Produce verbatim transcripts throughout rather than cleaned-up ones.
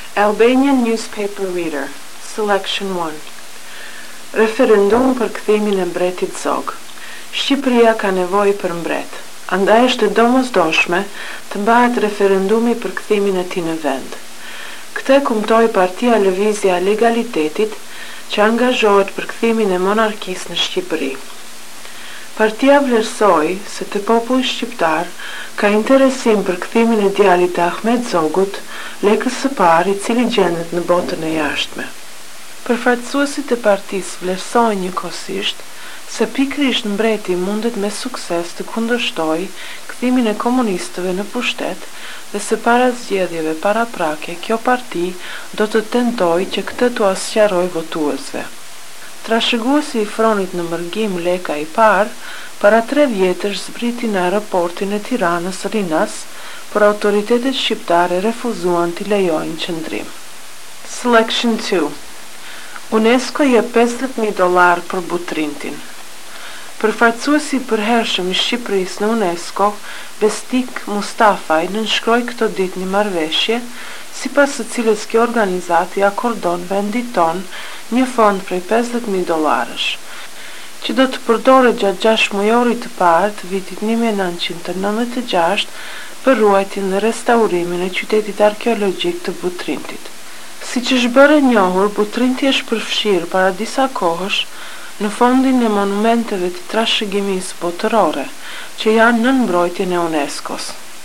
Albanian Newspaper Reader, Selection one. Referendum për kthimin e mbretit Zog. Shqipëria ka nevojë për mbret. Andaj është e domosdoshme të mbahet referendumi për kthimin e tij në vend. Këtë kumtoi Partia Lëvizja e Legalitetit, që angazhohet për kthimin e monarkisë në Shqipëri. Partia vlerësoi se te populli shqiptar ka interesim për kthimin e djalit të Ahmet Zogut, lekës së parë i cili gjendet në botën e jashtme. Përfaqësuesit e partisë vlerësojnë njëkohësisht se pikërisht mbreti mundet me sukses të kundërshtojë kthimin e komunistëve në pushtet dhe se para zgjedhjeve paraprake kjo parti do të tentojë që këtë t'u asqarojë votuesve. Trashëguesi i fronit në Mërgim Leka i parë, para tre vjetësh zbriti në aeroportin e Tiranës Rinas, por autoritetet shqiptare refuzuan t'i lejojnë qëndrim. Selection two. UNESCO jep pesëdhjetë mijë dollar për Butrintin. Përfaqësuesi i përhershëm i Shqipërisë në UNESCO, Bestik Mustafaj, nënshkroi këto ditë një marrëveshje, sipas së cilës kjo organizat i akordon vendit ton një fond prej pesëdhjetë mijë dollarësh, që do të përdoret gjatë gjashtë mujorit të parë të vitit një mijë e nëntëqind e nëntëdhjetë e gjashtë për ruajtjen dhe restaurimin e qytetit arkeologjik të Butrintit. Siç është bërë e njohur, Butrinti është përfshirë para disa kohësh në fondin e monumenteve të trashëgimisë botërore, që janë nën mbrojtjen e UNESCO-s.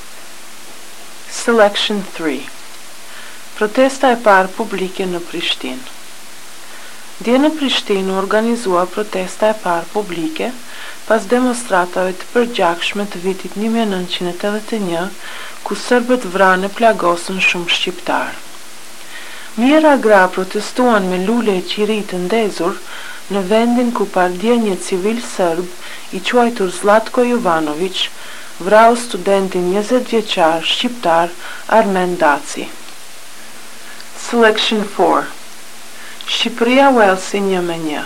Selection three. Protesta e parë publike në Prishtinë. Dje në Prishtinë u organizua protesta e parë publike pas demonstratave të përgjakshme të vitit një mijë e nëntëqind e tetëdhjetë e një, ku serbët vranë e plagosën shumë shqiptar. Mijëra gra protestuan me lule e qiri të ndezur në vendin ku pardje një civil serb i quajtur Zlatko Jovanović vrau studentin njëzet vjeçar shqiptar Armen Daci. Selection four. Shqipëria Walesi një me një.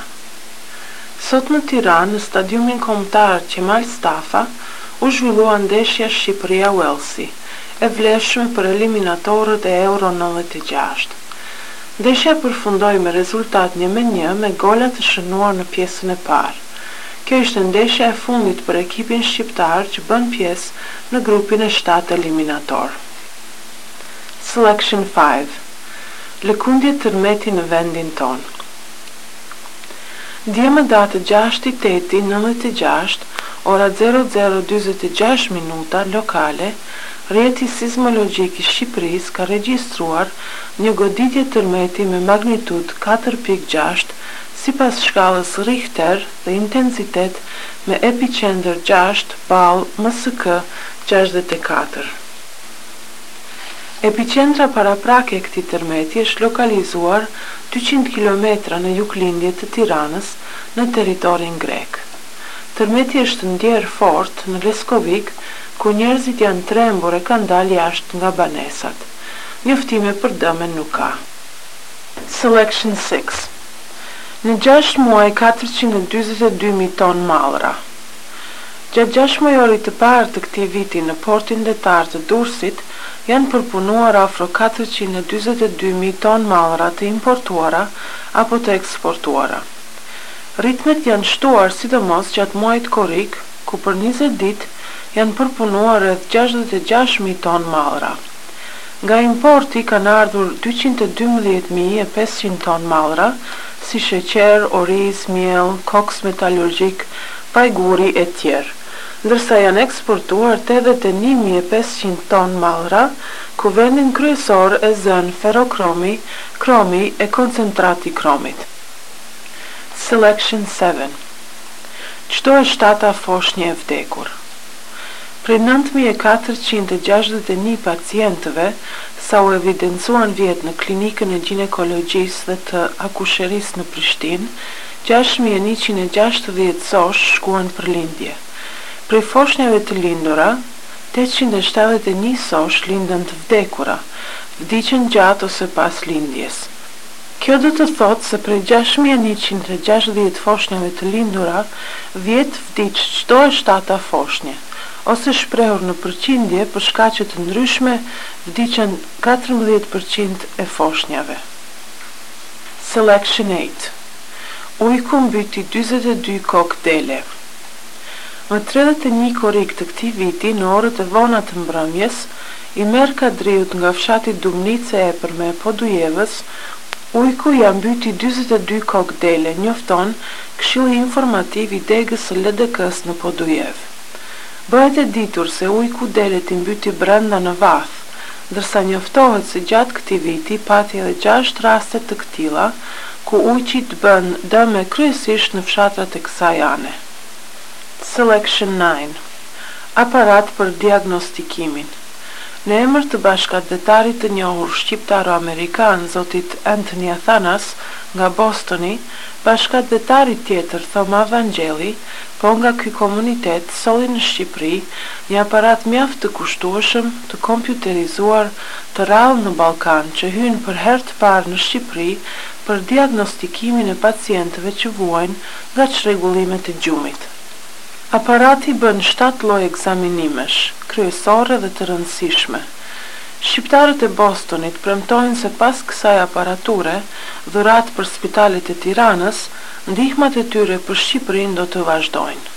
Sot në Tiranë, në stadiumin kombëtar Qemal Stafa, u zhvillua ndeshja Shqipëria Walesi, e vlefshme për eliminatorët e Euro nëntëdhjetë e gjashtë. Ndeshja përfundoi me rezultat një me një me gola të shënuar në pjesën e parë. Kjo ishte ndeshja e fundit për ekipin shqiptar që bën pjesë në grupin e shtatë eliminator. Selection five. Lëkundje tërmeti në vendin ton. Dje më datë gjashtë i teti nëntëdhjetë e gjashtë, ora zero zero njëzet e gjashtë minuta lokale, rrjeti sismologjik i Shqipërisë ka regjistruar një goditje tërmeti me magnitud katër pikë gjashtë sipas shkallës Richter dhe intensitet me epicentër gjashtë ball M S K gjashtëdhjetë e katër. Epicentra paraprake e këtij tërmeti është lokalizuar dyqind kilometra në juglindje të Tiranës në territorin grek. Tërmeti është ndjerë fort në Leskovik, ku njerëzit janë trembur e kanë dalë jashtë nga banesat. Njoftime për dëmen nuk ka. Selection six. Në gjashtë muaj katërqind e dyzet e dy mijë ton mallra. Gjatë gjashtë mujorit të parë të këtij viti në portin detar të Durrësit janë përpunuar afro katërqind e dyzet e dy mijë ton mallra të importuara apo të eksportuara. Ritmet janë shtuar sidomos gjatë muajit korrik, ku për njëzet ditë janë përpunuar rreth gjashtëdhjetë e gjashtë mijë ton mallra. Nga importi kanë ardhur dyqind e dymbëdhjetë mijë e pesëqind ton mallra, si sheqer, oriz, miell, koks metalurgjik, pajguri e tjerë, ndërsa janë eksportuar tetëdhjetë e një mijë e pesëqind ton mallra, ku vendin kryesor e zën ferokromi, kromi e koncentrati kromit. Selection seven. Çdo e shtata foshnjë e vdekur. Prej nëntë mijë e katërqind e gjashtëdhjetë e një pacientëve, sa u evidencuan vjet në klinikën e ginekologjisë dhe të akusherisë në Prishtinë, gjashtë mijë e njëqind e gjashtëdhjetë sosh shkuan për lindje. Prej foshnjave të lindura, tetëqind e shtatëdhjetë e një sosh lindën të vdekura, vdiqën gjatë ose pas lindjes. Kjo do të thotë se prej gjashtë mijë e njëqind e gjashtëdhjetë foshnjave të lindura, vjet vdiq çdo e shtata foshnje, ose shprehur në përqindje për shkaqe të ndryshme vdiqen katërmbëdhjetë përqind e foshnjave. Selection eight. Ujku mbyti dyzet e dy kokë dele. Më tridhjetë e një korrik të këtij viti, në orët e vona të mbrëmjes, i merr Kadriut nga fshati Dumnice e epërme e Podujevës, ujku ja mbyti dyzet e dy kokë dele, njofton Këshilli Informativ i degës së L D K-s në Podujevë. Bëhet e ditur se ujku delet i mbyti brenda në vath, ndërsa njoftohet se gjatë këtij viti pati edhe gjashtë raste të këtilla, ku ujqit bën dëme kryesisht në fshatrat e kësaj ane. Selection nine. Aparat për diagnostikimin. Në emër të bashkëdhetarit të njohur shqiptaro-amerikan, zotit Anthony Athanas, nga Bostoni, bashkëdhetari tjetër Thoma Vangeli, po nga ky komunitet solli në Shqipëri një aparat mjaft të kushtueshëm, të kompjuterizuar, të rrallë në Ballkan, që hyn për herë të parë në Shqipëri për diagnostikimin e pacientëve që vuajnë nga çrregullimet e gjumit. Aparati bën shtatë lloj ekzaminimesh, kryesore dhe të rëndësishme. Shqiptarët e Bostonit premtojnë se pas kësaj aparature, dhurat për spitalet e Tiranës, ndihmat e tyre për Shqipërinë do të vazhdojnë.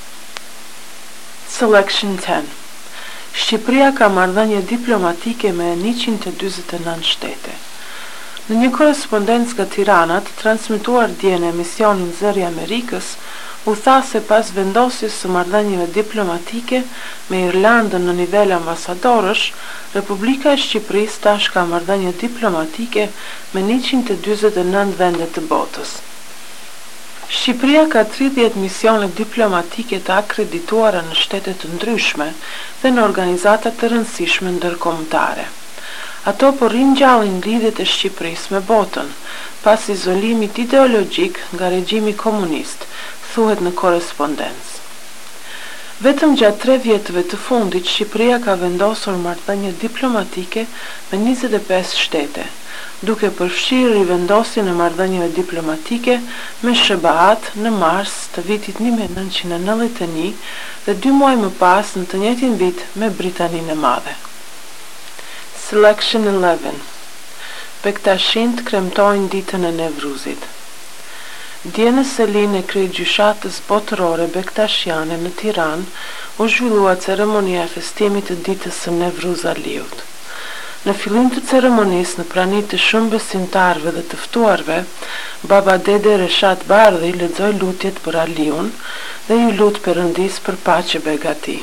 Selection ten. Shqipëria ka marrëdhënie diplomatike me njëqind e dyzet e nëntë shtete. Në një korrespondencë nga Tirana, të transmetuar dje në emisionin Zëri i Amerikës, u tha se pas vendosjes së marrëdhënieve diplomatike me Irlandën në nivel ambasadorësh, Republika e Shqipërisë tash ka marrëdhënie diplomatike me njëqind e dyzet e nëntë vende të botës. Shqipëria ka tridhjetë misione diplomatike të akredituara në shtete të ndryshme dhe në organizata të rëndësishme ndërkombëtare. Ato po ringjallin lidhjet e Shqipërisë me botën, pas izolimit ideologjik nga regjimi komunist, thuhet në korrespondencë. Vetëm gjatë tre vjetëve të fundit, Shqipëria ka vendosur marrëdhënie diplomatike me njëzet e pesë shtete, duke përfshirë rivendosjen e marrëdhënieve diplomatike me S B A-t në mars të vitit një mijë e nëntëqind e nëntëdhjetë e një dhe dy muaj më pas në të njëjtin vit me Britaninë e Madhe. Selection eleven. Bektashinët kremtojnë ditën e Nevruzit. Dje në selin e kryegjyshatës botërore bektashiane në Tiranë, u zhvillua ceremonia e festimit të ditës së Nevruz Aliut. Në fillim të ceremonisë, në prani të shumë besimtarëve dhe të ftuarve, Baba Dede Reshat Bardhi lexoi lutjet për Aliun dhe ju lut Perëndis për paqe begati.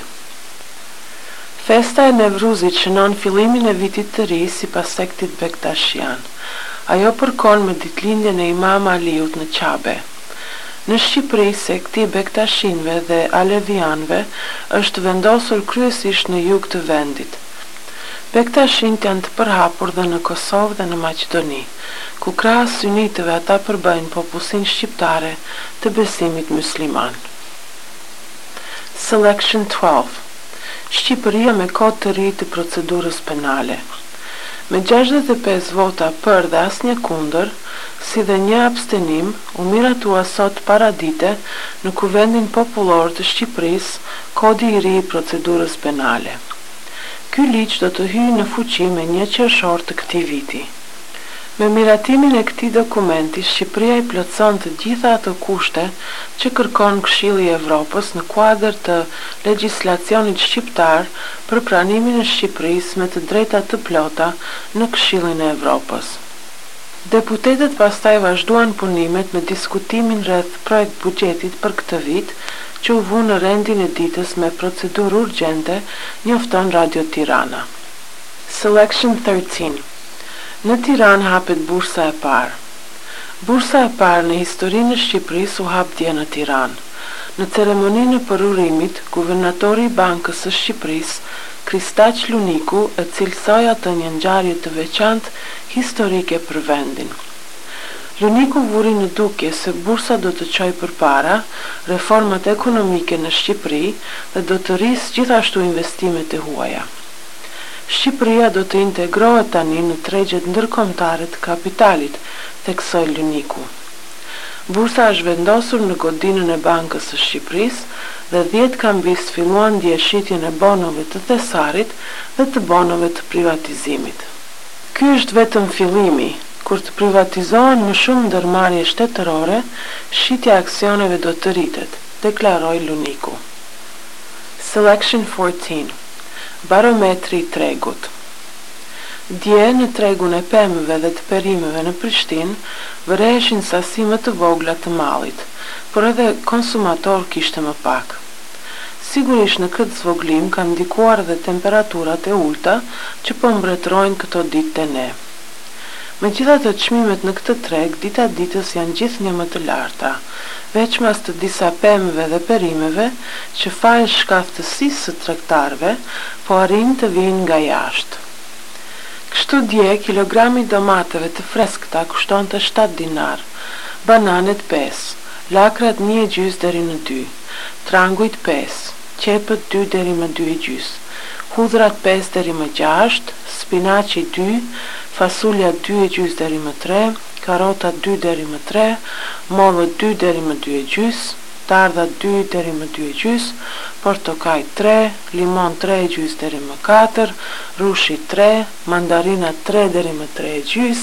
Festa e Nevruzit shënon fillimin e vitit të ri sipas sektit bektashian. Ajo përkon me ditëlindjen e Imam Aliut në Qabe. Në Shqipëri, sekti i bektashinëve dhe alevianëve është vendosur kryesisht në jug të vendit. Bektashinët janë të përhapur dhe në Kosovë dhe në Maqedoni, ku krahas sunitëve ata përbëjnë popullsinë shqiptare të besimit musliman. Selection twelve. Shqipëria me kod të ri të procedurës penale. Me gjashtëdhjetë e pesë vota për dhe asnjë kundër, si dhe një abstenim, u miratua sot paradite në Kuvendin Popullor të Shqipërisë kodi i ri i procedurës penale. Ky ligj do të hyjë në fuqi me një qershor të këtij viti. Me miratimin e këtij dokumenti, Shqipëria i plotson të gjitha ato kushte që kërkon Këshilli i Evropës në kuadër të legjislacionit shqiptar për pranimin e Shqipërisë me të drejta të plota në Këshillin e Evropës. Deputetët pastaj vazhduan punimet me diskutimin rreth projekt buxhetit për këtë vit, që u vu në rendin e ditës me procedurë urgjente, njofton Radio Tirana. Selection thirteen. Në Tiranë hapet bursa e parë. Bursa e parë në historinë e Shqipërisë u hap dje në Tiranë. Në ceremoninë e përurimit, guvernatori i Bankës së Shqipërisë, Kristaq Luniku, e cilësoi atë një ngjarje të veçantë historike për vendin. Luniku vuri në dukje se bursa do të çojë përpara reformat ekonomike në Shqipëri dhe do të rrisë gjithashtu investimet e huaja. Shqipëria do të integrohet tani në tregjet ndërkombëtare të kapitalit, theksoi Luniku. Bursa është vendosur në godinën e Bankës së Shqipërisë dhe dhjetë kambist filluan ndjeshitjen e bonove të thesarit dhe të bonove të privatizimit. Ky është vetëm fillimi. Kur të privatizohen më shumë ndërmarrje shtetërore, shitja e aksioneve do të rritet, deklaroi Luniku. Selection fourteen. Barometri i tregut. Dje në tregun e pemëve dhe të perimeve në Prishtinë vëreheshin sasi më të vogla të mallit, por edhe konsumator kishte më pak. Sigurisht në këtë zvoglim kanë ndikuar dhe temperaturat e ulta që po mbretërojnë këto ditë te ne. Megjithatë, çmimet në këtë treg dita ditës janë gjithnjë më të larta, veçmas të disa pemëve dhe perimeve që fal shkaftësisë së tregtarëve po arrin të vinë nga jashtë. Kështu dje, kilogrami domateve të freskëta kushtonte shtatë dinar, bananet pesë, lakrat një e gjys deri në dy, trangujt pesë, qepët dy deri më dy e gjys, hudhrat pesë deri më gjashtë, spinaçi dy, fasulja dy e gjys deri më tre, karota dy deri më tre, mollët dy deri më dy e gjys, dardha dy deri më dy e gjys, portokaj tre, limon tre e gjys deri më katër, rushi tre, mandarina tre deri më tre e gjys,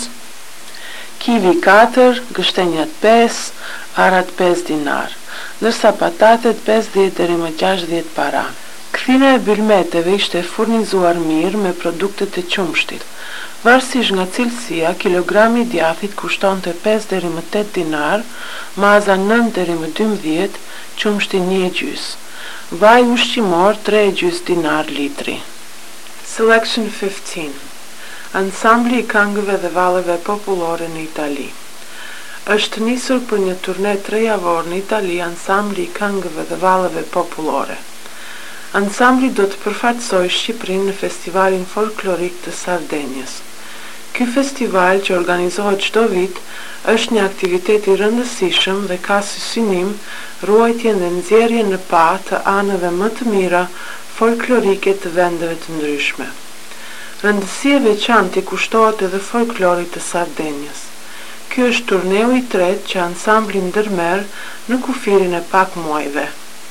kivi katër, gështenjat pesë, arat pesë dinar, ndërsa patatet pesëdhjetë deri më gjashtëdhjetë para. Kthina e bylmeteve ishte furnizuar mirë me produktet e qumshtit. Varësisht nga cilësia, kilogrami i djathit kushtonte pesë deri më tetë dinar, maza nëntë deri më dymbëdhjetë, qumshti një e gjys. Vaj ushqimor tre e gjys dinar litri. Selection fifteen. Ansambli i këngëve dhe valleve popullore në Itali. Është nisur për një turne tre javor në Itali ansambli i këngëve dhe valleve popullore. Ansambli do të përfaqësojë Shqipërinë në festivalin folklorik të Sardenjës. Ky festival, që organizohet çdo vit, është një aktivitet i rëndësishëm dhe ka si synim ruajtjen dhe nxjerrjen në pa të anëve më të mira folklorike të vendeve të ndryshme. Rëndësi e veçantë kushtohet edhe folklorit të Sardenjës. Ky është turneu i tretë që ansambli ndërmerr në kufirin e pak muajve.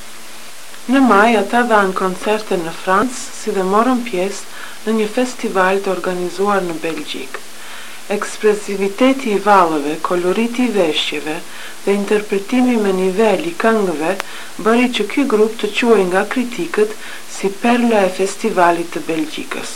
Në maj ata dhanë koncerte në Francë, si dhe morën pjesë në një festival të organizuar në Belgjik. Ekspresiviteti i vallëve, koloriti i veshjeve dhe interpretimi me nivel i këngëve bëri që ky grup të quhej nga kritikët si perla e festivalit të Belgjikës.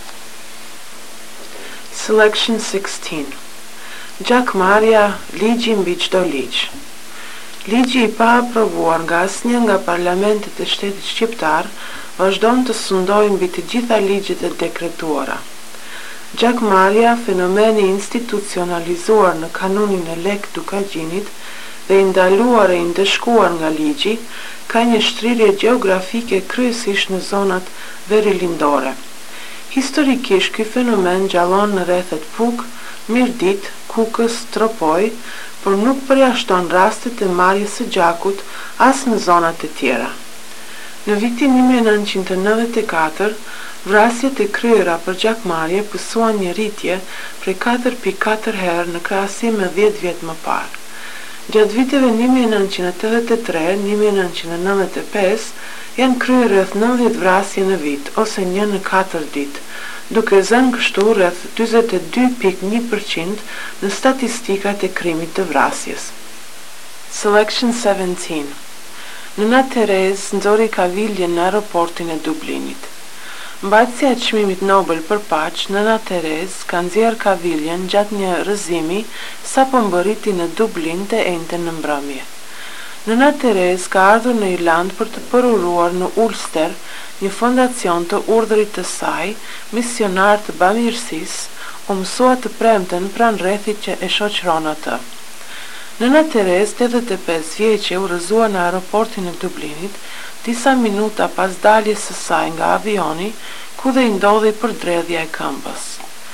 Selection sixteen. Gjakmarrja, ligji mbi çdo ligj. Ligji i pa aprovuar nga asnjë nga parlamentet e shtetit shqiptar vazhdon të sundojë mbi të gjitha ligjet e dekretuara. Gjakmarrja, fenomeni institucionalizuar në kanunin e Lek Dukagjinit dhe i ndaluar e i ndeshkuar nga ligji, ka një shtrirje gjeografike kryesisht në zonat verilindore. Historikisht ky fenomen gjallon në rrethet Puk, Mirdit, Kukës, Tropoj, por nuk përjashton rastet e marrjes së gjakut as në zonat e tjera. Në vitin një mijë e nëntëqind e nëntëdhjetë e katër, vrasjet e kryera për gjakmarrje pësuan një rritje prej katër pikë katër herë në krahasim me dhjetë vjet më parë. Gjatë viteve një mijë e nëntëqind e tetëdhjetë e tre - një mijë e nëntëqind e nëntëdhjetë e pesë janë kryer rreth nëntëdhjetë vrasje në vit ose një në katër ditë, duke zënë kështu rreth dyzet e dy pikë një përqind në statistikat e krimit të vrasjes. Selection seventeen. Nëna Terez nxori kaviljen në aeroportin e Dublinit. Mbajtësia e çmimit Nobel për paqë, Nëna Terez ka nxjerrë kaviljen gjatë një rrëzimi sapo mbërriti në Dublin të enjten në mbrëmje. Nëna Terez ka ardhur në Irlandë për të përuruar në Ulster, një fondacion të urdhrit të saj, misionar të bamirësisë, u mësua të premten pranë rrethit që e shoqëron atë. Nëna Terez, tetëdhjetë e pesë vjeçe, u rrëzua në aeroportin e Dublinit disa minuta pas daljes së saj nga avioni, ku dhe i ndodhi përdredhja e këmbës.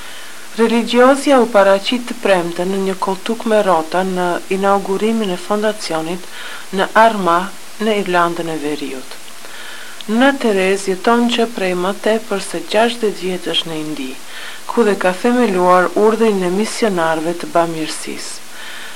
Religiozja u paraqit të premten në një koltuk me rrota në inaugurimin e fondacionit në Armagh në Irlandën e Veriut. Nëna Terez jeton që prej më tepër se gjashtëdhjetë vjetësh në Indi, ku dhe ka themeluar urdhrin e misionarëve të bamirësisë.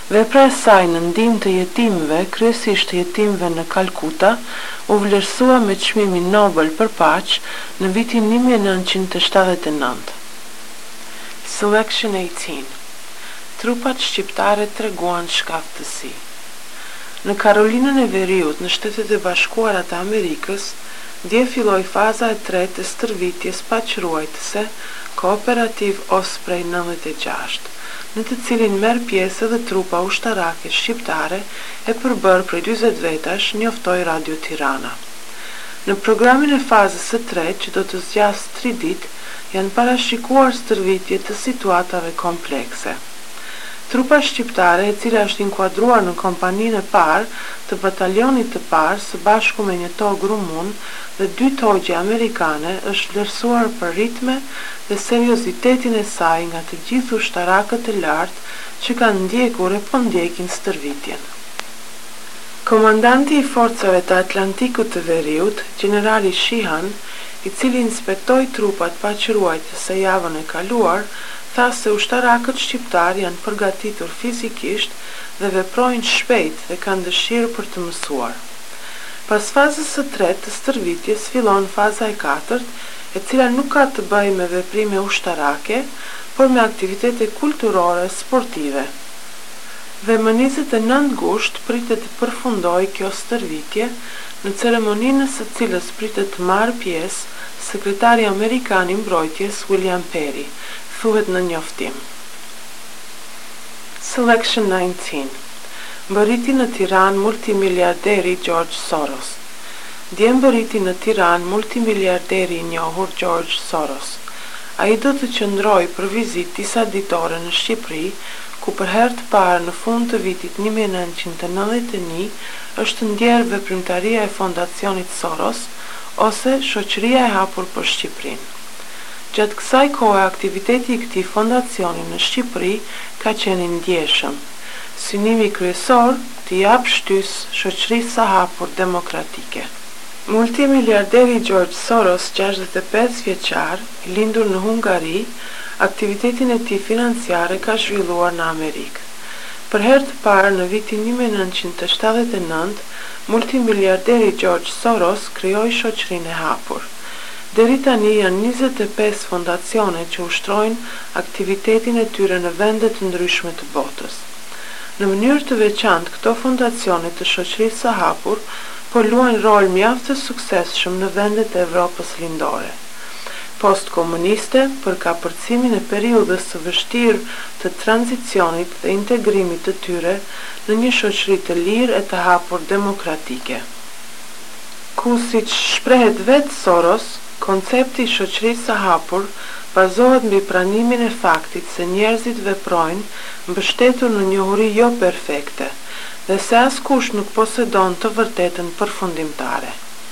Vepra e saj në ndihmë të jetimëve, kryesisht të jetimëve në Kalkuta, u vlerësua me çmimin Nobel për paqë në vitin një mijë e nëntëqind e shtatëdhjetë e nëntë. Selection eighteen. Trupat shqiptare treguan shkaftësi. Në Karolinën e Veriut, në Shtetet e Bashkuara të Amerikës, dje filloi faza e tretë e stërvitjes paqëruajtëse Kooperativ Osprey nëntëdhjetë e gjashtë, në të cilin merr pjesë edhe trupa ushtarake shqiptare e përbërë prej dyzet vetash, njoftoi Radio Tirana. Në programin e fazës së tretë, që do të zgjasë tri ditë, janë parashikuar stërvitje të situatave komplekse. Trupa shqiptare, e cila është inkuadruar në kompaninë e parë të batalionit të parë së bashku me një togë rumun dhe dy togje amerikane, është vlerësuar për ritme dhe seriozitetin e saj nga të gjithë ushtarakët e lartë që kanë ndjekur e po ndjekin stërvitjen. Komandanti i forcave të Atlantikut të Veriut, generali Shihan, i cili inspektoi trupat paqëruajtëse javën e kaluar, tha se ushtarakët shqiptar janë përgatitur fizikisht dhe veprojnë shpejt dhe kanë dëshirë për të mësuar. Pas fazës së tretë të stërvitjes fillon faza e katërt, e cila nuk ka të bëjë me veprime ushtarake, por me aktivitete kulturore sportive. Dhe më njëzet e nëntë gusht pritet të përfundoj kjo stërvitje, në ceremoninë së cilës pritet të marrë pjesë sekretari amerikan i mbrojtjes William Perry, thuhet në njoftim. Selection nineteen. Mbërriti në Tiranë multimiliarderi George Soros. Dje mbërriti në Tiranë multimiliarderi i njohur George Soros. Ai do të qëndrojë për vizitë disa ditore në Shqipëri, ku për herë të parë në fund të vitit një mijë e nëntëqind e nëntëdhjetë e një është ndjerë veprimtaria e Fondacionit Soros, ose Shoqëria e hapur për Shqipërinë. Gjatë kësaj kohe, aktiviteti i këtij fondacioni në Shqipëri ka qenë i ndjeshëm. Synimi kryesor të jap shtys shoqërisë së hapur demokratike. Multimiliarderi George Soros, gjashtëdhjetë e pesë vjeçar, i lindur në Hungari, aktivitetin e tij financiare ka zhvilluar në Amerikë. Për herë të parë në vitin një mijë e nëntëqind e shtatëdhjetë e nëntë, multimiliarderi George Soros krijoi shoqërinë e hapur. Deri tani janë njëzet e pesë fondacione që ushtrojnë aktivitetin e tyre në vende të ndryshme të botës. Në mënyrë të veçantë, këto fondacione të shoqërisë së hapur po luajnë rol mjaft të suksesshëm në vendet e Evropës lindore. Post-komuniste, për kapërcimin e periudhës së vështirë të tranzicionit dhe integrimit të tyre në një shoqëri të lirë e të hapur demokratike. Ku siç shprehet vetë Soros, koncepti i shoqërisë së hapur bazohet mbi pranimin e faktit se njerëzit veprojnë mbështetur në njohuri jo perfekte dhe se askush nuk posedon të vërtetën përfundimtare.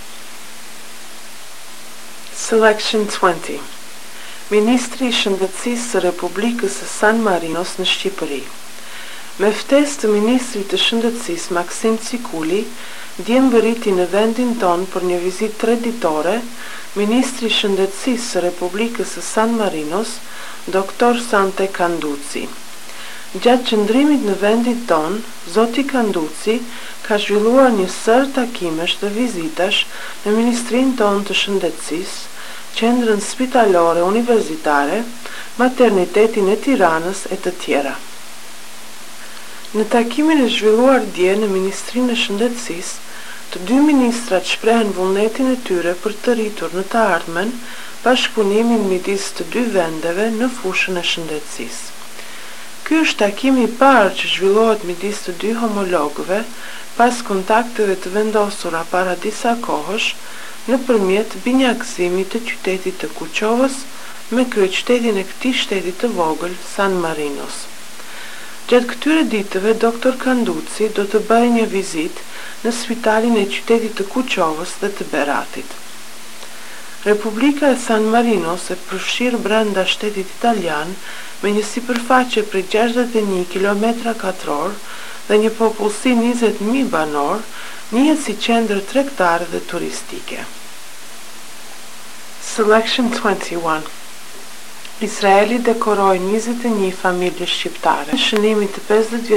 Selection twenty. Ministri i Shëndetësisë së Republikës së San Marinos në Shqipëri. Me ftesë të Ministrit të Shëndetësisë Maksim Cikuli, dje mbërriti në vendin ton për një vizitë treditore Ministri i Shëndetësisë së Republikës së San Marinos, doktor Sante Kanduci. Gjatë qëndrimit në vendin ton, zoti Kanduci ka zhvilluar një sër takimesh dhe vizitash në Ministrinë ton të Shëndetësisë, qendrën spitalore universitare, maternitetin e Tiranës e të tjera. Në takimin e zhvilluar dje në Ministrinë e Shëndetësisë, të dy ministrat shprehen vullnetin e tyre për të rritur në të ardhmen bashkëpunimin midis të dy vendeve në fushën e shëndetësisë. Ky është takimi i parë që zhvillohet midis të dy homologëve pas kontakteve të vendosura para disa kohësh nëpërmjet binjakësimit të qytetit të Kuqovës me kryeqytetin e këtij shteti të vogël, San Marinos. Gjatë këtyre ditëve, doktor Kanduci do të bëjë një vizitë në spitalin e qytetit të Kuqovës dhe të Beratit. Republika e San Marinos e përfshirë brenda shtetit italian me një sipërfaqe prej gjashtëdhjetë e një kilometra katror dhe një popullsi njëzet mijë banor, njihet si qendër tregtare dhe turistike. Selection twenty-one. Izraeli dekoroi njëzet e një familje shqiptare. Në shënimin të pesëdhjetë